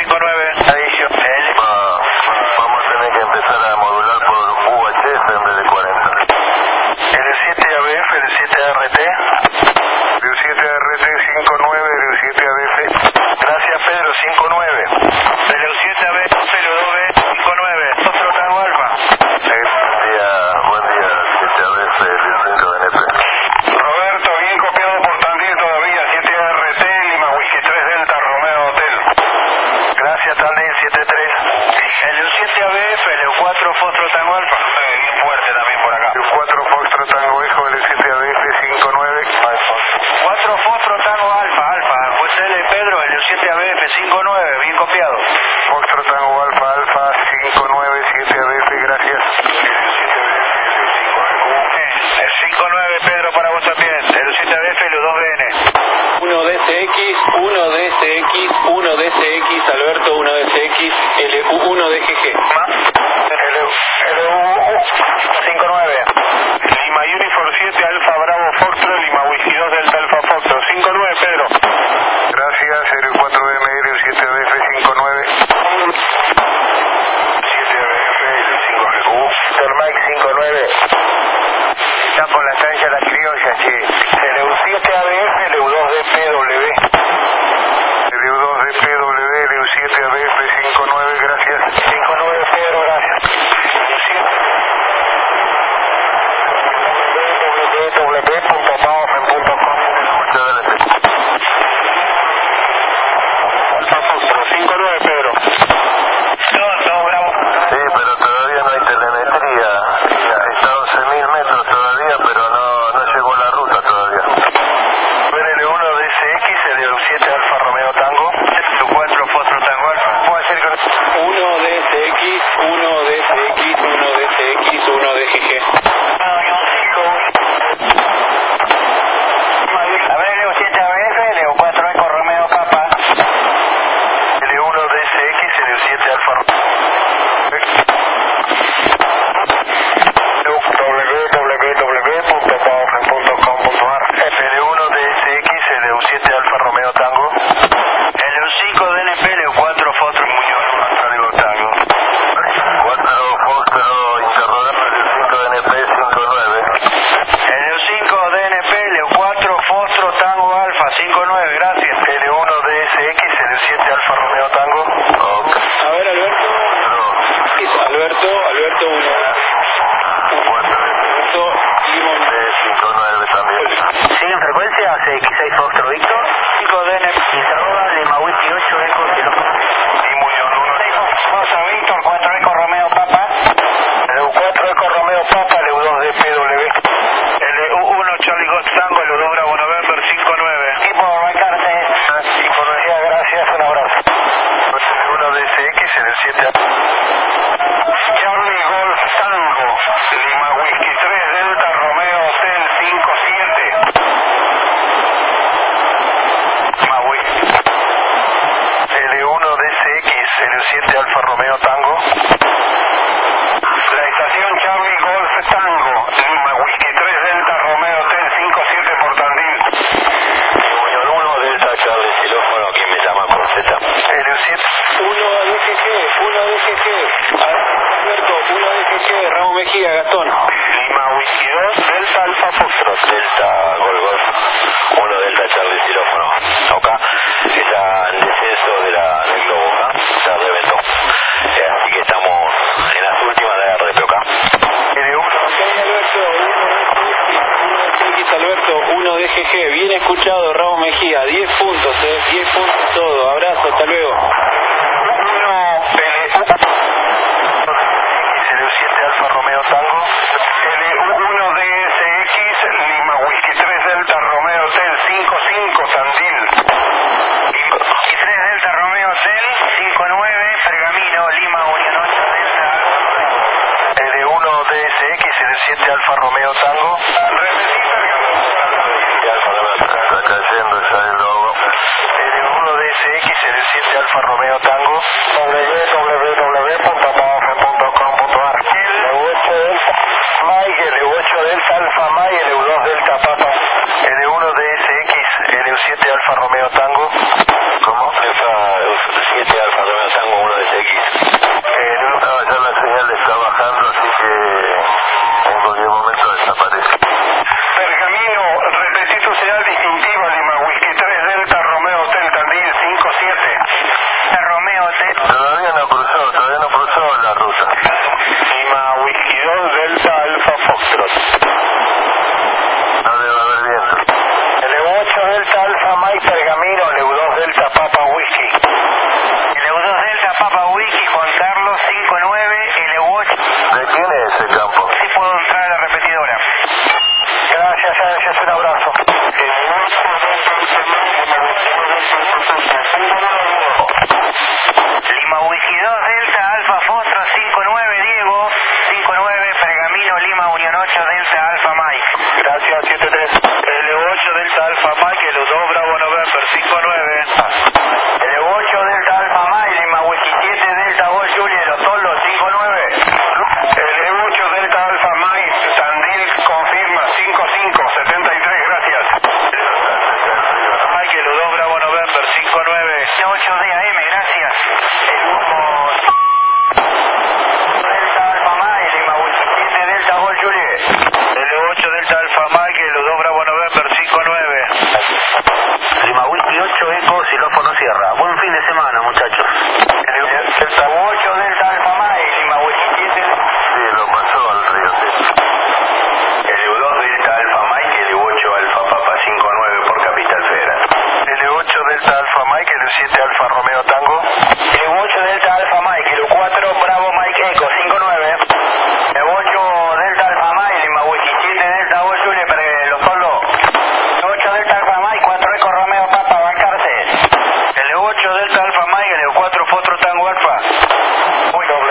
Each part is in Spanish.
59. Adicio. Vamos a tener que empezar a modular por UHF en vez de 40. L7ABF, L7ART. L7ART 59, L7ABF. Gracias, Pedro, 59. L7ABF, L2B, 59. Otro Tango Alfa. Buen día, 7ABF, L5 NP. Roberto, bien copiado por Tandil todavía. 7ART, Lima Whisky 3 Delta, Romeo Hotel. Gracias, Tandil, 73. L7ABF, L4 Fostro Tango Alfa. Bien fuerte también por acá. L4 Foxtrot Tango Ejo, L7ABF 59. 4 Fostro Tango Alfa, José L. Pedro, L7ABF 59, bien copiado. Foxtrot Tango Alfa, Alfa 59, 7ABF, gracias. El 59, Pedro, para vos también. L7ABF, L2BN. 1DCX, 1DCX, 1DCX, Alberto, 1DCX, LU1DGG. LU 59. Lima Uniform 7, Alfa Bravo Foxtrot, Lima Whisky 2 Delta Alfa Foxtrot. 59, Pedro. Gracias, L4ML, 7ABF 59. 7ABF, L5GQ. Mike 59. Está por la estancia La Criolla, che. LU7ABF, LU2DPW. LU2DPW, LU7ABF 59, gracias. 59, Pedro, gracias. www.powerfen.com. Muchas gracias. Alfa Foxtrot, 59, Pedro. No, bravo. Sí, pero todavía no hay telemetría. Está a 11.000 metros todavía, pero no llegó la ruta todavía. L1 DCX, L7 Alfa Romeo Tango, L4 Fostro Tango Alfa. ¿Puedo decir que 1DCX, 1DCX, 1DCX, 1DGG. A ver, L7ABF, L4 Eco Romeo Papa. L1 DCX, L7 Alfa www.powerfen.com.ar. L1 DSX, L7 Alfa Romeo Tango. L5 DNP, L4 Fostro Muñoz, Tango Tango. 4 Foxtrot interrogante, L5 DNP 59. L5 DNP, L4 Fostro Tango Alfa, 59, gracias. L1 DSX, L7 Alfa Romeo Tango. Ok. A ver, Alberto. Alberto 1. Alberto Limón. D59 también. ¿Sigue en frecuencia? CX6 Foxtrot Víctor. 5 DNP, interroga, Lima Whisky 8 Eco, y Muñoz 1. Foxtrot Víctor, 4 Eco Romeo Papa. L4 Eco Romeo Papa, L2 DPW. LU1 Charlie Ghost Tango, L2 Bravo November 59. Tipo Raicarte. Psicología, gracias, un abrazo. L1 DSX, L7 Charlie Golf Tango, Lima Whisky 3 Delta Romeo Hotel 57. Maui. L1 DSX, L7 Alfa Romeo Tango. La estación Charlie Golf Tango, Lima Whisky 3 Delta Romeo Hotel 57 por Tandil. Unión 1 Delta Charlie Xilófono, quien me llama por Z. L7. 1DGG, 1DGG. Alberto, 1DGG, Ramón Mejía, Gastón. Lima Whisky 2 Delta Alfa Foxtrot. Delta Golgol 1 Delta Charlie Xilófono. Ok. Está en descenso del globo, ¿no? Se reventó. Así que estamos en las últimas de RPOK. Alberto, 1DGG, bien escuchado, Ramón Mejía, 10 puntos, 10 puntos todo. Abrazo, hasta luego. L7 Alfa Romeo Tango. L1 DSX, Lima Whisky 3 Delta Romeo Hotel 55 Tandil. Whisky 3 Delta Romeo Hotel 59 Pergamino, Lima Unión 8 Delta. L1 DSX, L7 Alfa Romeo Tango. Está cayendo ya el logo. L1 DSX, L7 Alfa Romeo Tango. www.powerfen.com.ar. L8 Delta Mike, L8 Delta Alfa Mike, L2 Delta Papa. L1 DSX, L7 Alfa Romeo Tango. ¿Cómo? L7 Alfa Romeo L8 de AM, gracias. Delta Alfa Mike, Lima Whisky 7 Delta Gol Juliet. L8 Delta Alfa Mike, L2 Bravo November 59. Lima Whisky 8 Eco, xilófono Sierra. Buen fin de semana, muchachos. Delta 8 Delta Alfa Mike, Lima Whisky 7. Sí, lo pasó al río. L2 Delta Alfa Mike, L8 Alfa Papa 59 por Capital Federal. L8 Delta Alfa Mike, L7 Alfa Romeo Tango. L8 Delta Alfa Mike, L4 Bravo Mike Eco 59. L8 Delta Alfa Mike, Lima Whisky 7 Delta Gol Juliet, Leopoldo. L8 Delta Alfa Mike, 4 Eco Romeo Papa, bancarse. L8 Delta Alfa Mike, L4 Fotro Tango Alfa. Uy, doble.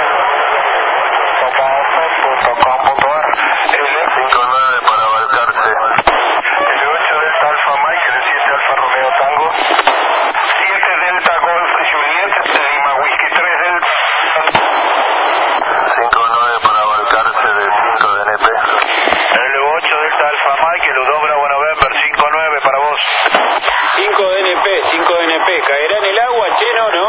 .com.ar. L59 para Balcarce. L8 Delta Alfa Mike, L7 Alfa Romeo Tango. 7 Delta Golf Juliet, Lima Whisky 3 Delta. 59 para Balcarce de 5 de NP. L8 Delta Alfa Mike, L2 Bravo November 59 para vos. 5 DNP, 5 DNP. ¿Caerá en el agua, Cheno, no?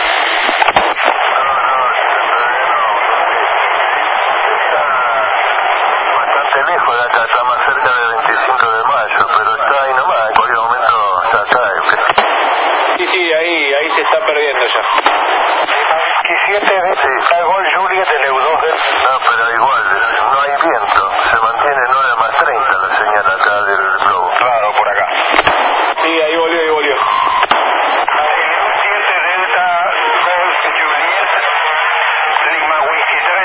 Bastante lejos de acá, está más cerca del 25 de mayo, pero está ahí nomás, en cualquier momento ya cae. Sí, ahí se está perdiendo ya. Whisky 7 Delta Gol Juliet, L2 Delta. No, pero igual, no hay viento, se mantiene en hora más 30 la señal acá del globo. Claro, por acá. Sí, ahí volvió. L7 Delta Golf Juliet, Lima Whisky 3.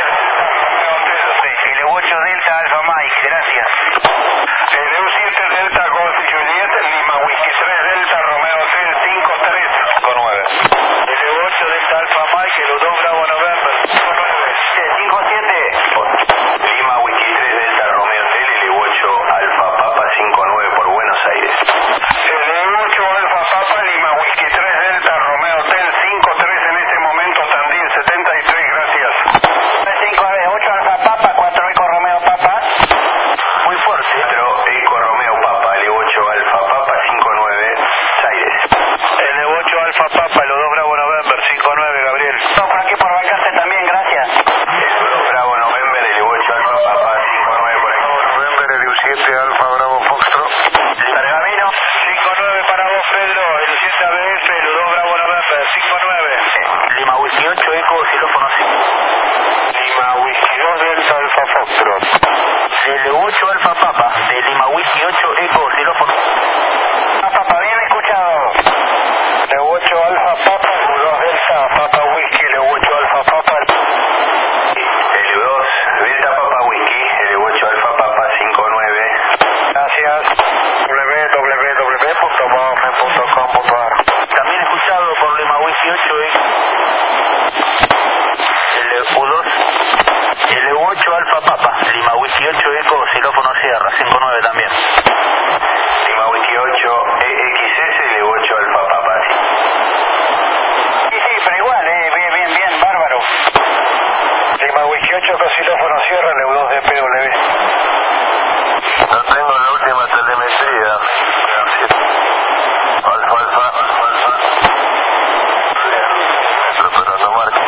L8 Delta Alfa Mike, gracias. L7 Delta Golf Juliet, Lima Whisky 3 Delta Romeo Hotel 53. 59. L8 Delta Alfa Mike, L2 Bravo November 57. Lima Whisky 3 Delta Romeo Hotel, L8 Alfa Papa 59 por Buenos Aires. L8 Alfa Papa, Lima Whisky 3 Delta Romeo Hotel 53 en este momento, Tandil 73, gracias. 8 Alfa Papa, 4 Eco Romeo Papa. Muy fuerte. Pero Eco Romeo Papa, L8 Alfa Papa 59, Aires. L8 Alfa Papa, L2 Bravo November 59, Gabriel. No, por aquí por Balcarce también, gracias. L2 Bravo November, L8 Alfa Papa 59 por aquí. November, L7 Alfa Bravo Foxtrot. Pergamino. 59 para vos, Pedro. L7 ABF, L2 Bravo November 59. Lima Whisky 8 Eco, xilófono Sierra. Lima Whisky 2 Delta Alfa Foxtrot. L8 Alfa Papa, de Lima Whisky 8 Eco, xilófono. Papa, bien escuchado. L8 Alfa Papa, L2 Delta Papa Whisky, L8 Alfa Papa. L2 Delta Papa Whisky, L8 Alfa Papa 59. Gracias. www.baofe.com.ar. También escuchado por Lima Whisky 8 Eco. L8 Alfa Papa, Lima Whisky 8 Eco, xilófono Sierra, 59 también. Lima Whisky 8 EXS, L8 Alfa Papa. Sí, pero igual, bien, bárbaro. Lima Whisky 8 con xilófono Sierra, L2 de PW. No tengo la última telemetría. Alfa. Pero no marca.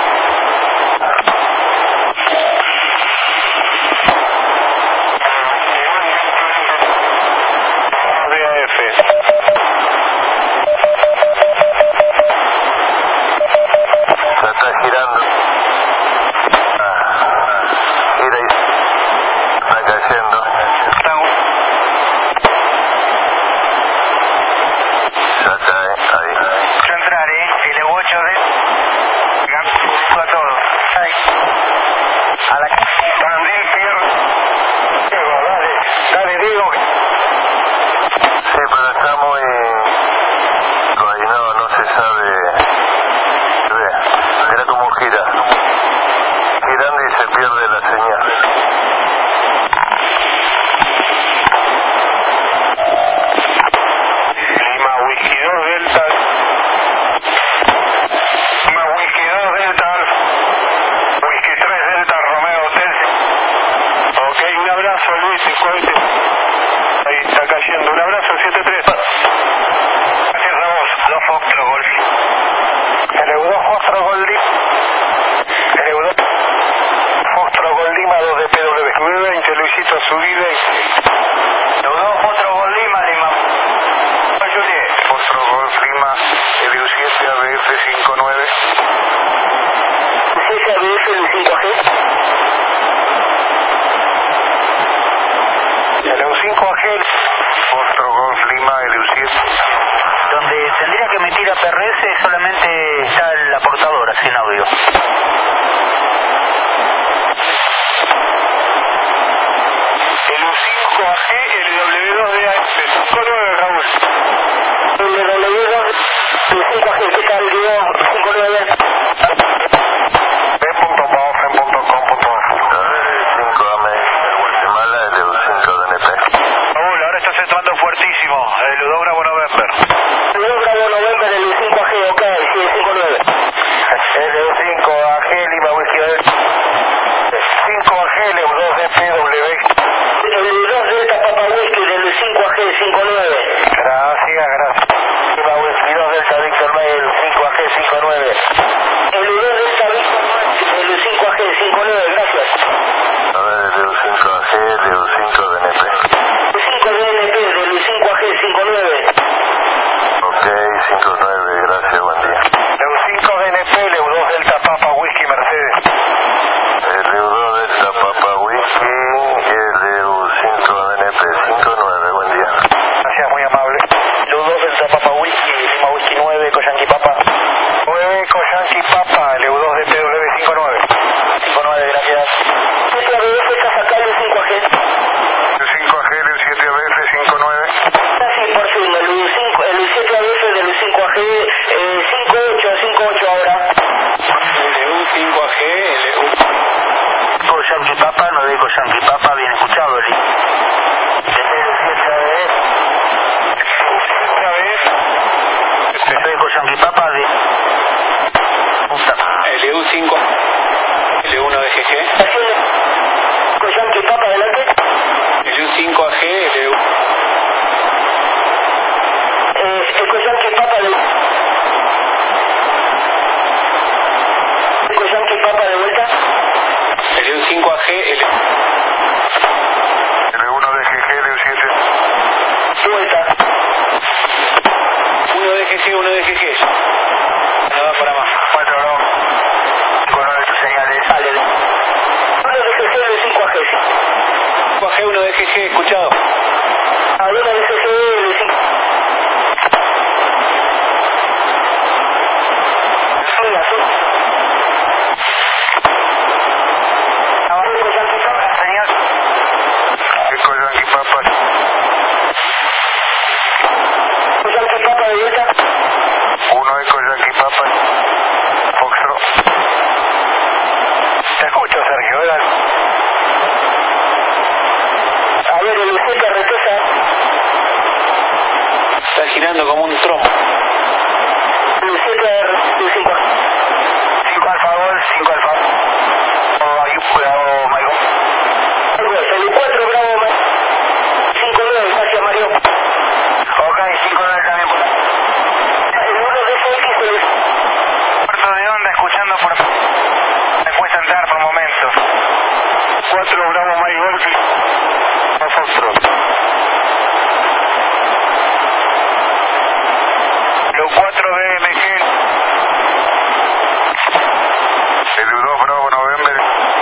AG, otro Golf Lima LU7. Donde tendría que emitir a PRS solamente está la portadora, sin audio. LU5 AG, LW2DA, 59 Raúl. LW2, LU5 AG, ¿qué tal? 59. Guatemala, LU5 DNP. Raúl, ahora estás entrando fuertísimo, LU2 Bravo November. LU2 Bravo November, LU5 AG, ok, sí, 59. LU5 AG, Lima Whisky 5 AG, LU2 DPW. LU2 Delta Papa Whisky, LU5 AG, 59. Gracias. Lima Whisky 2 Delta Victor Mail, LU5 AG, 59. LU2 Delta Victor Mail, LU5 AG, 59, gracias. A ver, LU5 AG, LU5 DNP. LU5 DNP, LU5 AG, 59. Ok, 59, gracias, buen día. LU5 DNP, LU2 Delta Papa Whisky Mercedes. LU2 Delta Papa Whisky, LU5 DNP, 59, buen día. Gracias, muy amable. LU2 Delta Papa Whisky, Lima Whisky 9, Coyanqui Papa. 9 Coyanqui Papa, LU2 DPW 59. 59, gracias. ¿Qué estás acá, LU5 AG? LU5 AG, LU7ABF 59. Sí, por fin, LU7ABF de LU5 AG, 58 ahora. LU5 AG, Coyanqui Papa, 9 Coyanqui Papa, bien escuchado, Eli. Coyanqui Papa de... LU5, L1 de GG, Coyanqui Papa, adelante. LU5 AG, LU. Coyanqui Papa de... Coyanqui Papa de vuelta. LU5 AG, L1 de GG, LU7. De vuelta. 1 de GG, 1 de GG. No da para más. 4 no. Con 9 señales. Dale. 1 de GG, LU5 AG. 5 AG, 1 de GG, escuchado. A 1 de GG, LU5. Azul. Abajo Coyanqui Papa, señor. Coyanqui Papa. Coyanqui Papa de vuelta. 1 de Coyanqui Papa. Foxtrot. Te escucho, Sergio, ¿verdad? A ver, LU7 Retesa. Está girando como un trompo. LU7 LU5 AG. 5 Alfa Gol, 5 Alfa. Bravo, Mario. LU4 Bravo Mario. 59, gracias Mario. Ok, 5-9 también. El 1 de FX Puerto de onda, escuchando por... Me cuesta entrar por momentos. 4 Bravo, Mike Golf. A Foxtrot. LU4 BMG. LU2 Bravo November.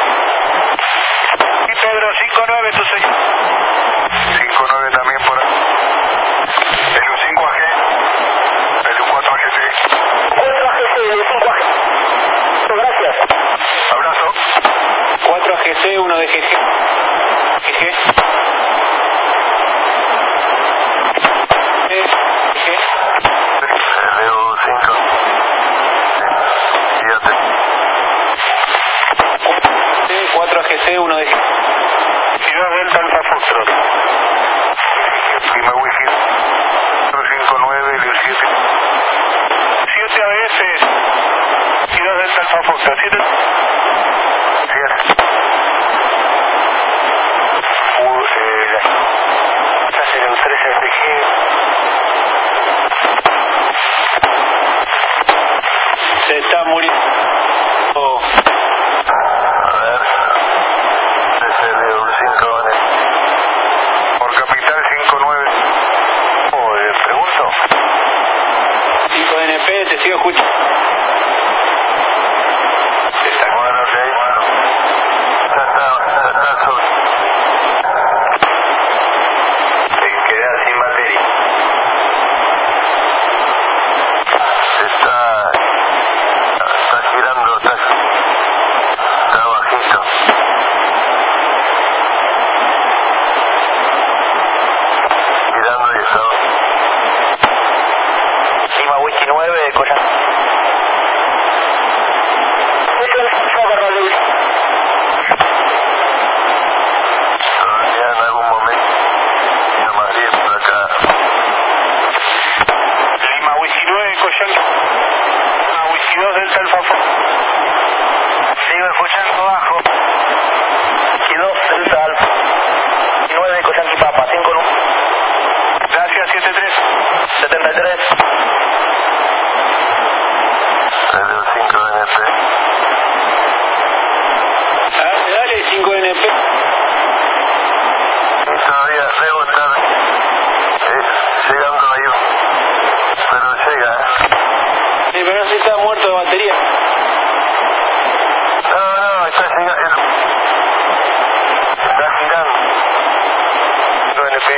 Y Pedro, 5-9, tu señor. 5-9 también por ahí. LU5 AG. LU4 AGC. 4 AGC, LU5 AG. Gracias. Abrazo. 4 AGC, 1 de GG. GG. LU5. 4 AGC, 1 de GG. Y 2 Delta Alfa Foxtrot. Lima Whisky 59, LU7. 7 ABS. Y 2 Delta Alfa Foxtrot. 7. 7. Esta será un 3 FG. Se está muriendo. A ver. LU5. Por capital 5-9. Pregunto. 5 DNP, te sigo escuchando. Bueno, ok. Está sobre. 2 Delta Alfa Foxtrot. Sigo escuchando bajo. Y 2 Delta Alfa. 9 Coyanqui Papa, 5 1. Gracias, 73. 73. El 5 NP. Dale, 5 NP. Todavía debo estar llegando ahí, pero llega, Sí, pero no sé si está muerto de batería. No, está llegando, está girando. 5NP.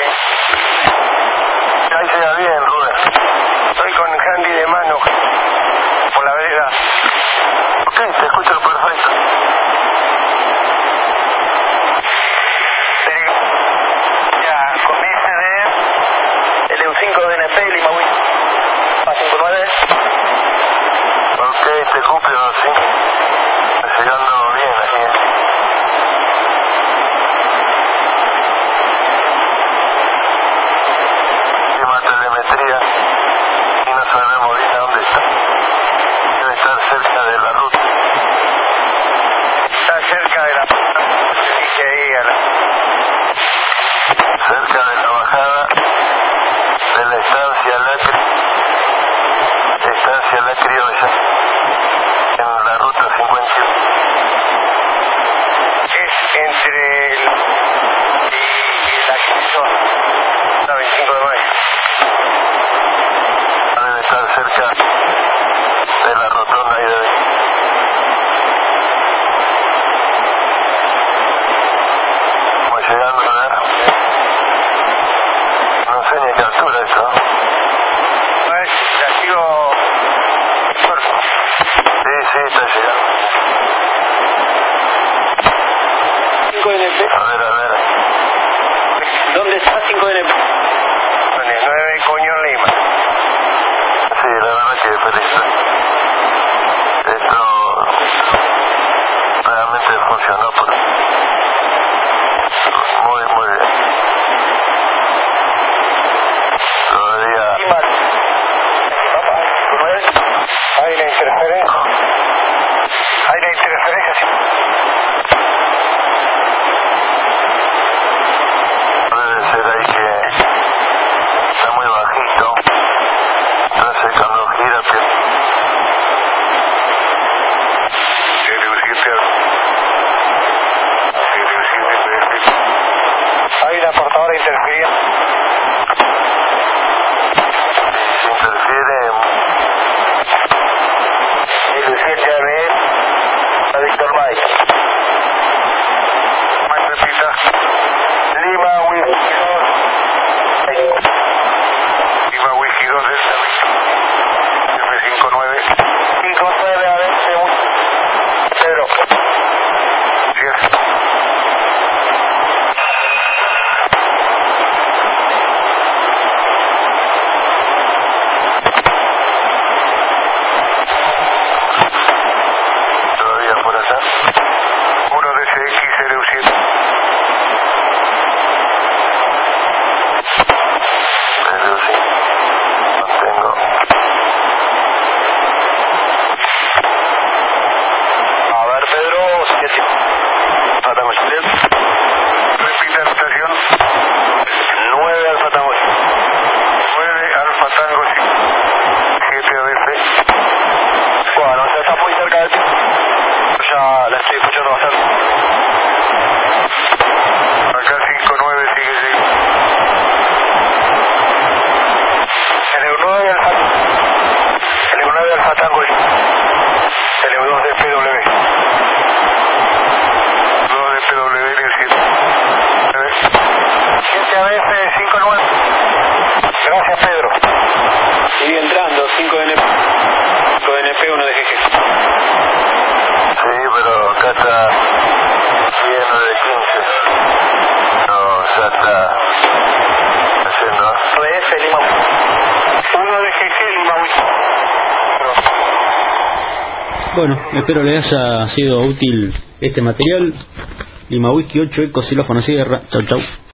Ahí llega bien, Rubén. Estoy con handy de mano por la vereda. Ok, te escucho perfecto. Ya, con mi CD. LU5 DNP, Lima Whisky. A 59. Ok, te cumplo, sí. Está llegando bien aquí. Última telemetría y no sabemos bien a dónde está. Debe estar cerca de la ruta. Está cerca de la... Dije ahí a la... Cerca de la bajada de la estancia La Criolla, en la ruta 51. Es entre el... y la que hizo la 25 de mayo. Debe estar cerca de la rotonda ahí de... Vamos llegando a ver. No sé ni a qué altura eso, ¿no? A ver, la sigo... Sí, está llegando. 5 NP. A ver. ¿Dónde está 5 NP? Con el 9 Coño Lima. Sí, la verdad que feliz. Esto realmente funcionó muy bien. Todavía Lima. Papa, 9. Hay la interferencia. Hay la interferencia, sí. debe ser ahí que está muy bajito. Entonces cuando gira Hay la portadora interferida. si interfiere LU7AB. A Víctor Mike. Más repita. Lima Whisky 2. Lima Whisky 2 Delta F59. 59 a 20. Pedro. 10. todavía por allá. 1 DCX LU7. Pero sí, mantengo. A ver, Pedro. 7. Fatango Julián. Repita la estación. 9 Alfa Tango. 9 Alfa Tango 7 ADF. Bueno, ya está muy cerca de ti. Ya la estoy escuchando bastante. Acá 59 sigue. LU9 Alfa. LU9 Alfa Tango. LU2 de PW. 2 de PW 7. 7 ADF 59. Gracias, Pedro. Sigue entrando, 5 NP. 5 NP, 1 de GG. Sí, pero acá está lleno de 15. No, ya está haciendo. ABS Lima. 1 de GG Lima Whisky. Bueno, espero les haya sido útil este material. Lima Whisky 8 Eco Xilófono Sierra. Chau.